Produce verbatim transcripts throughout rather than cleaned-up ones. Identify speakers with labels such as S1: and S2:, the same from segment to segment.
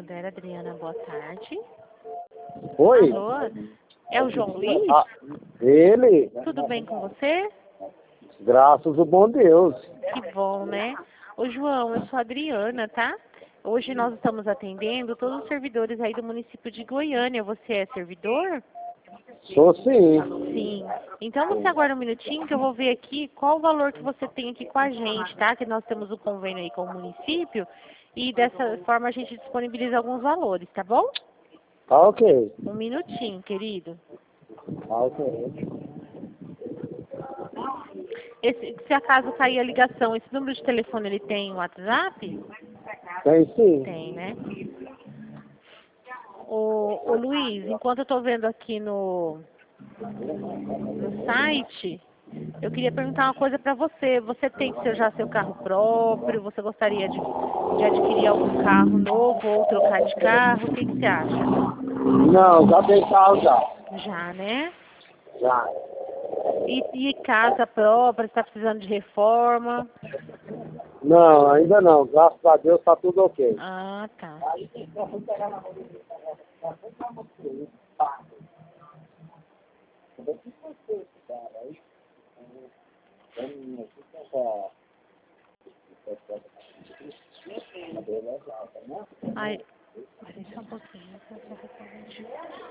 S1: Santander, Adriana, boa tarde.
S2: Oi?
S1: Alô? É o João Luiz?
S2: Ah, ele?
S1: Tudo bem com você?
S2: Graças ao bom Deus.
S1: Que bom, né? Ô, João, eu sou a Adriana, tá? Hoje nós estamos atendendo todos os servidores aí do município de Goiânia. Você é servidor?
S2: Sou sim.
S1: Sim. Então você aguarda um minutinho que eu vou ver aqui qual o valor que você tem aqui com a gente, tá? Que nós temos um convênio aí com o município e dessa forma a gente disponibiliza alguns valores, tá bom?
S2: Tá ok.
S1: Um minutinho, querido.
S2: Tá ok.
S1: Esse, se acaso cair a ligação, esse número de telefone ele tem WhatsApp?
S2: Tem sim.
S1: Tem, né? Ô, ô Luiz, enquanto eu estou vendo aqui no, no site, eu queria perguntar uma coisa para você. Você tem seu, já seu carro próprio? Você gostaria de, de adquirir algum carro novo ou trocar de carro? O que, que você acha?
S2: Não, já tem carro já.
S1: Já, né?
S2: Já.
S1: E, e casa própria, está precisando de reforma?
S2: Não, ainda não. Graças a Deus tá tudo ok.
S1: Ah, tá. Ai, peraí só um pouquinho. eu só vou corrigir.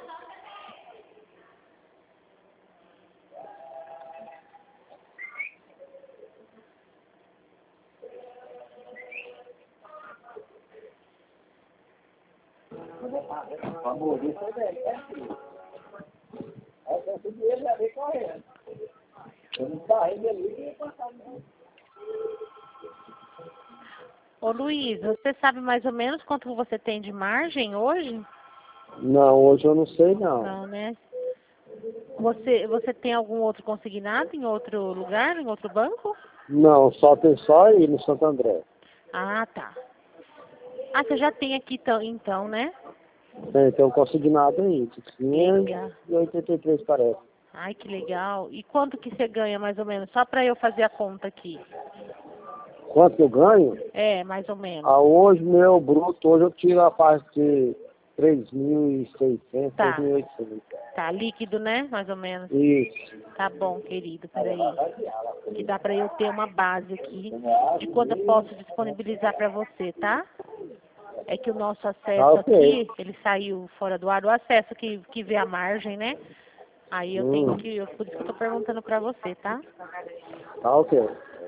S1: Ô Luiz, você sabe mais ou menos quanto você tem de margem hoje?
S2: Não, hoje eu não sei não.
S1: Não, né? Você, você tem algum outro consignado em outro lugar, em outro banco?
S2: Não, só tem só aí no Santo André.
S1: Ah, tá. Ah, você já tem aqui então, então né?
S2: Tem, tem um consignado aí.
S1: Legal.
S2: quinhentos e oitenta e três parece.
S1: Ai, que legal. E quanto que você ganha mais ou menos? Só para eu fazer a conta aqui.
S2: Quanto que eu ganho?
S1: É, mais ou menos.
S2: Ah, hoje meu bruto, hoje eu tiro a parte de três mil e seiscentos,
S1: Tá.
S2: três mil e oitocentos.
S1: Tá líquido, né? Mais ou menos.
S2: Isso.
S1: Tá bom, querido, peraí. Que dá para eu ter uma base aqui de quanto eu posso disponibilizar para você, tá? É que o nosso acesso
S2: Tá ok.
S1: aqui, ele saiu fora do ar, o acesso que, que vê a margem, né? Aí eu tenho
S2: Hum,
S1: que, eu- por isso que eu tô perguntando para você, tá?
S2: tá ok.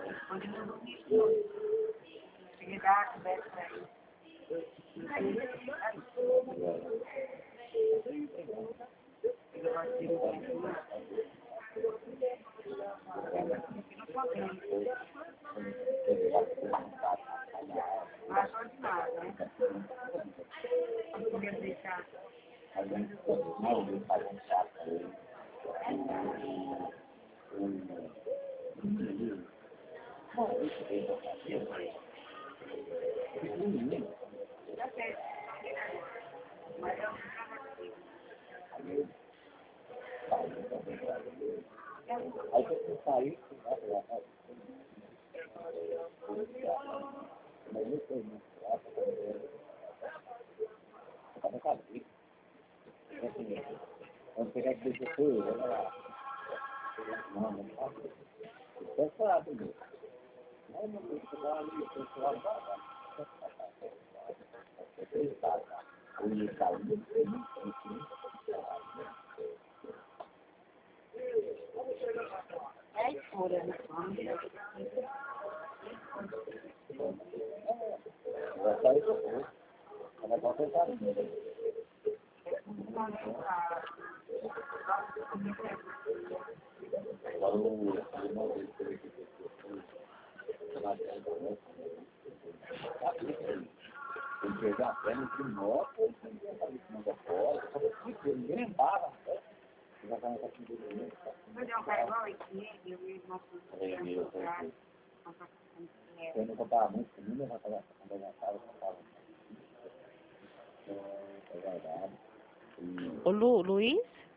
S1: Ô Lu, Luiz?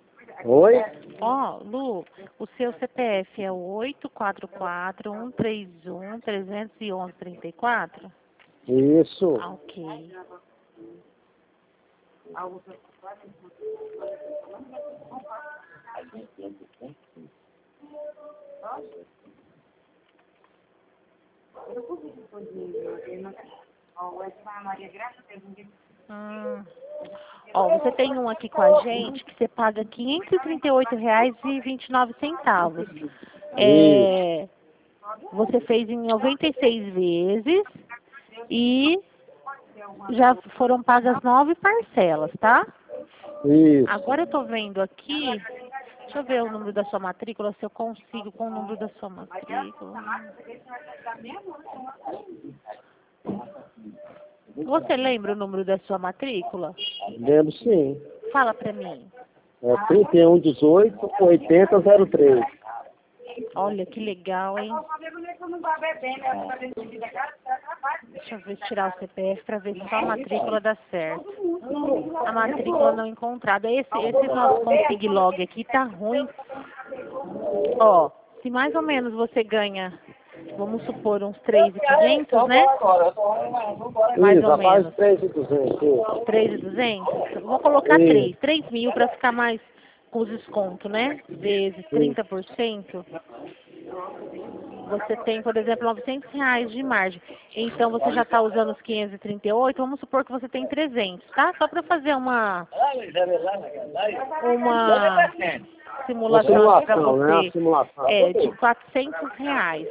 S2: Oi?
S1: Ó, Lu, o seu C P F é o oito quatro quatro, um três um, três um um, três quatro?
S2: Isso.
S1: Ah, ok. Hum. Ó, você tem um aqui com a gente que você paga quinhentos e trinta e oito reais e vinte e nove centavos. É, você fez em noventa e seis vezes e já foram pagas nove parcelas, tá?
S2: Isso.
S1: Agora eu tô vendo aqui, deixa eu ver o número da sua matrícula, se eu consigo com o número da sua matrícula. Você lembra o número da sua matrícula?
S2: Lembro sim.
S1: Fala pra mim.
S2: É trinta e um, dezoito, oitenta, zero três.
S1: Olha que legal, hein? Deixa eu ver, tirar o C P F para ver se só a matrícula dá certo. A matrícula não encontrada. Esse, esse nosso config log aqui tá ruim. Ó, se mais ou menos você ganha, vamos supor, uns três mil e quinhentos, né? Mais
S2: Isso,
S1: ou
S2: faz
S1: menos.
S2: três mil e duzentos.
S1: três mil e duzentos? Vou colocar
S2: Isso.
S1: três. três mil para ficar mais com os descontos, né? Vezes trinta por cento. Você tem, por exemplo, novecentos reais de margem. Então, você já está usando os quinhentos e trinta e oito, vamos supor que você tem trezentos, tá? Só para fazer uma, uma simulação
S2: Uma
S1: aqui para
S2: simulação, né?
S1: você.
S2: Uma simulação.
S1: É, de quatrocentos reais.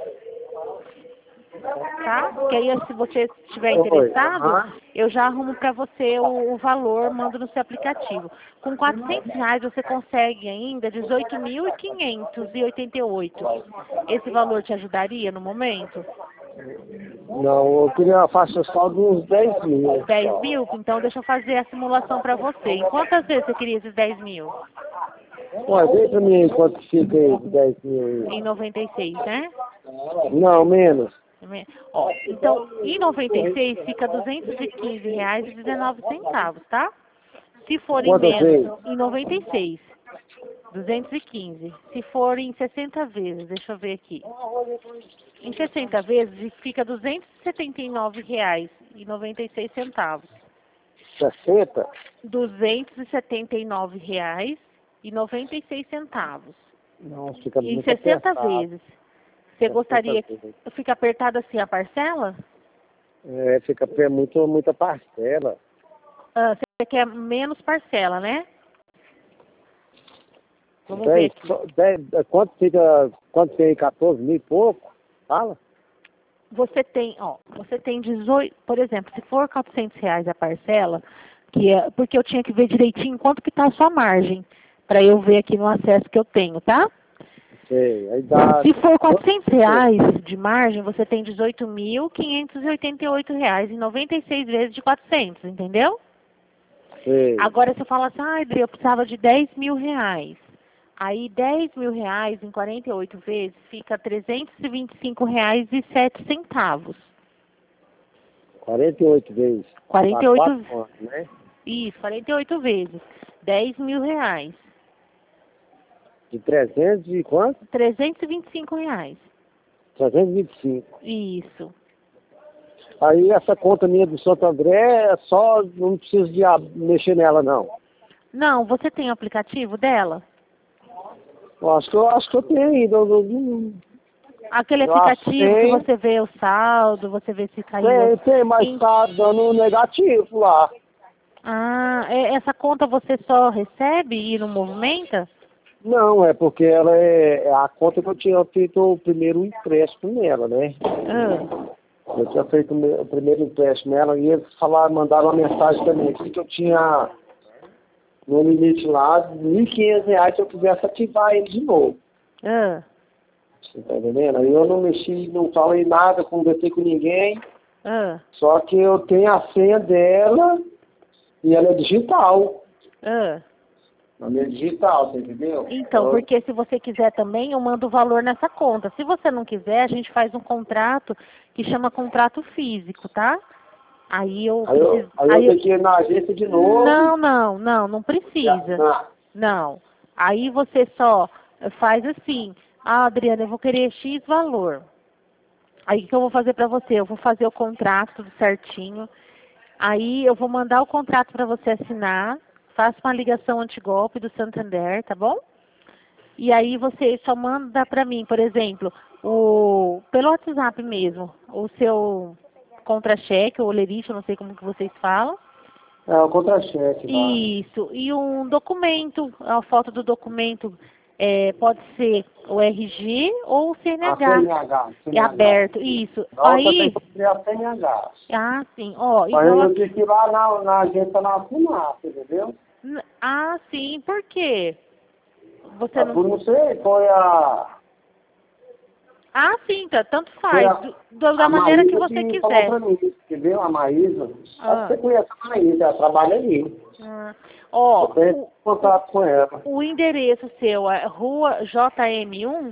S1: Tá? Que aí, se você estiver interessado,
S2: Aham.
S1: eu já arrumo para você o, o valor, mando no seu aplicativo. Com quatrocentos reais você consegue ainda dezoito mil quinhentos e oitenta e oito. Esse valor te ajudaria no momento?
S2: Não, eu queria uma faixa só de uns dez mil.
S1: dez mil? Então deixa eu fazer a simulação para você. Em quantas vezes você queria esses dez mil?
S2: Olha, vê pra mim quanto fica aí de dez mil aí.
S1: Em noventa e seis, né?
S2: Não, menos.
S1: Ó, então, em noventa e seis fica duzentos e quinze reais e dezenove centavos, tá? Se for em
S2: Quantas vezes?
S1: menos, em noventa e seis, duzentos e quinze. Se for em sessenta vezes, deixa eu ver aqui. Em sessenta vezes fica duzentos e setenta e nove reais e noventa e seis centavos.
S2: sessenta?
S1: duzentos e setenta e nove reais e noventa e seis centavos.
S2: Não, fica
S1: Em
S2: muito
S1: sessenta
S2: apertado.
S1: vezes. Você gostaria que
S2: vezes.
S1: fica apertado assim a parcela?
S2: É, fica é muito, muita parcela.
S1: Ah, você quer menos parcela, né? Vamos ver
S2: dez,
S1: aqui.
S2: só- dez, quanto fica, quanto tem aí, quatorze mil e pouco? Fala?
S1: Você tem, ó, você tem dezoito, por exemplo, se for quatrocentos reais a parcela, que é, porque eu tinha que ver direitinho quanto que tá a sua margem, para eu ver aqui no acesso que eu tenho, tá?
S2: Sei, aí dá...
S1: Se for quatrocentos reais de margem, você tem dezoito mil quinhentos e oitenta e oito reais e noventa e seis vezes de quatrocentos, entendeu?
S2: Sei.
S1: Agora você fala assim, ah, Adri, eu precisava de dez mil reais. Aí dez mil reais em quarenta e oito vezes fica trezentos e vinte e cinco reais e sete centavos.
S2: quarenta e oito vezes.
S1: quarenta e
S2: Dá
S1: oito,
S2: quatro anos, né?
S1: isso, quarenta e oito vezes. dez mil reais.
S2: De trezentos e quanto?
S1: trezentos e vinte e cinco reais.
S2: trezentos e vinte e cinco.
S1: Isso.
S2: Aí essa conta minha do Santo André é só, não preciso de ah, mexer nela não.
S1: Não, você tem o aplicativo dela?
S2: Eu acho que eu acho que eu tenho ainda. Eu, eu, eu,
S1: Aquele
S2: Eu acho que
S1: aplicativo que
S2: tem.
S1: você vê o saldo, você vê se caiu.
S2: tem, tem, mas
S1: em-
S2: tá dando negativo lá.
S1: Ah, é- essa conta você só recebe e não movimenta?
S2: Não, é porque ela é, é a conta que eu tinha feito o primeiro empréstimo nela, né?
S1: Ah,
S2: Eu tinha feito o meu- o primeiro empréstimo nela e eles falaram, mandaram uma mensagem também, disse que eu tinha no limite lá, mil e quinhentos reais se eu quisesse ativar ele de novo.
S1: ah.
S2: Você tá entendendo? Aí eu não mexi, não falei nada, conversei com ninguém,
S1: Ah,
S2: só que eu tenho a senha dela e ela é digital.
S1: ah.
S2: A minha é digital, você entendeu?
S1: Então,
S2: Eu-
S1: porque se você quiser também, eu mando o valor nessa conta. Se você não quiser, a gente faz um contrato que chama contrato físico, tá? Aí eu
S2: Aí eu,
S1: preciso.
S2: aí eu
S1: aí eu-
S2: tenho que ir na agência de novo.
S1: Não, não, não, não precisa.
S2: Ah,
S1: Não. Aí você só faz assim, ah, Adriana, eu vou querer X valor. Aí o que eu vou fazer pra você? Eu vou fazer o contrato tudo certinho. Aí eu vou mandar o contrato para você assinar. Faça uma ligação antigolpe do Santander, tá bom? E aí você só manda para mim, por exemplo, o pelo WhatsApp mesmo, o seu contra-cheque, ou lerite, eu não sei como que vocês falam.
S2: É, o contra-cheque lá.
S1: Isso, e um documento, a foto do documento é, pode ser o R G ou o C N H.
S2: A C N H.
S1: É aberto, isso.
S2: Não,
S1: Aí,
S2: tem que criar C N H.
S1: ah, sim, ó,
S2: Aí
S1: igual
S2: eu
S1: aqui.
S2: tenho que ir lá na, na agência na assinar, entendeu?
S1: N- Ah, sim, por quê? Você
S2: Ah,
S1: não.
S2: por não sei, foi a...
S1: Ah, sim, tá, tanto
S2: Foi
S1: faz,
S2: a,
S1: do- do- da
S2: a
S1: maneira que
S2: Maísa
S1: você
S2: que falou
S1: quiser.
S2: pra mim, entendeu? A Maísa.
S1: Ah.
S2: Acho que você conhece a Maísa, ela trabalha ali.
S1: Ah, ó,
S2: Eu tenho
S1: o,
S2: contato com ela.
S1: o endereço seu é Rua J M um,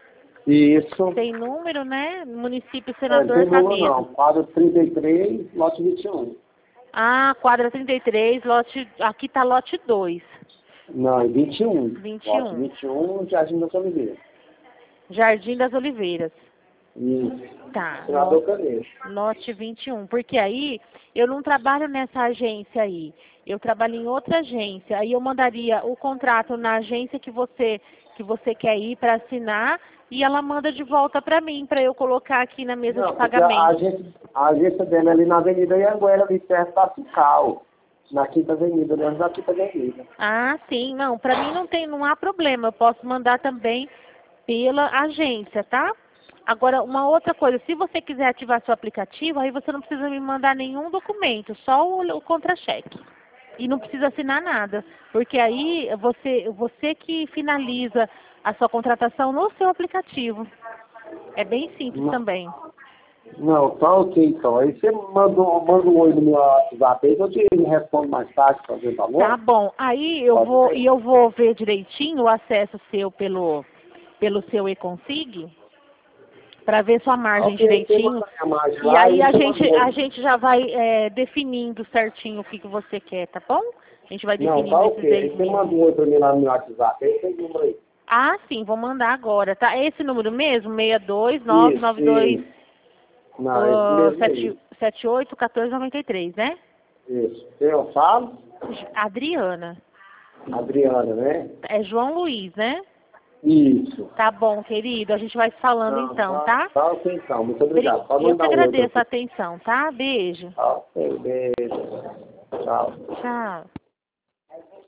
S2: Isso.
S1: tem número, né? Município
S2: É,
S1: Senador
S2: tem número
S1: Canedo.
S2: não. Quadro trinta e três, lote vinte e um.
S1: Ah, quadra trinta e três, lote, aqui tá lote dois,
S2: Não, é vinte e um.
S1: vinte e
S2: Lote
S1: um.
S2: vinte e um, Jardim da Oliveira.
S1: Jardim das Oliveiras.
S2: Isso.
S1: Tá,
S2: Senador
S1: lo-
S2: Canedo.
S1: lote vinte e um, porque aí eu não trabalho nessa agência aí, eu trabalho em outra agência, aí eu mandaria o contrato na agência que você, que você quer ir para assinar e ela manda de volta para mim, para eu colocar aqui na mesa
S2: Não,
S1: de
S2: porque a
S1: pagamento.
S2: agência, a agência dela é ali na Avenida Anhanguera, ali perto da Cical. Na Quinta Avenida, dentro da Quinta Avenida.
S1: Ah, sim, não, para mim não tem, não há problema, eu posso mandar também pela agência, tá? Agora, uma outra coisa, se você quiser ativar seu aplicativo, aí você não precisa me mandar nenhum documento, só o, o contra-cheque. E não precisa assinar nada, porque aí você, você que finaliza a sua contratação no seu aplicativo. É bem simples
S2: Não,
S1: também.
S2: não, tá ok então. Aí você manda, um- manda um oi no meu WhatsApp aí, eu te respondo mais tarde, fazer valor.
S1: Tá bom. Aí eu
S2: Pode
S1: vou,
S2: ser.
S1: e eu vou ver direitinho o acesso seu pelo, pelo seu e-consig, para ver sua margem
S2: Ok, você
S1: direitinho.
S2: manda a minha margem
S1: E
S2: lá
S1: aí
S2: e
S1: a
S2: você
S1: gente,
S2: manda um
S1: a
S2: oi.
S1: gente já vai é, definindo certinho o que, que você quer, tá bom? A gente vai
S2: Não,
S1: definindo
S2: tá
S1: esses
S2: ok. Aí
S1: dez
S2: você
S1: mil.
S2: manda um oi pra mim lá no meu WhatsApp, aí tem número aí.
S1: Ah, sim, vou mandar agora, tá? É esse número mesmo? seis dois nove nove dois
S2: Isso, não, esse mesmo aí.
S1: sete oito um quatro nove três, né?
S2: Isso. Eu falo?
S1: Adriana.
S2: Adriana, né?
S1: É João Luiz, né?
S2: Isso.
S1: Tá bom, querido. A gente vai se falando
S2: Não,
S1: então, tá?
S2: Tá ok então. Muito obrigado. Pode
S1: Eu que
S2: mandar um oi pra
S1: agradeço a
S2: mim.
S1: atenção, tá? Beijo.
S2: Tá ok, beijo. Tchau.
S1: Tchau.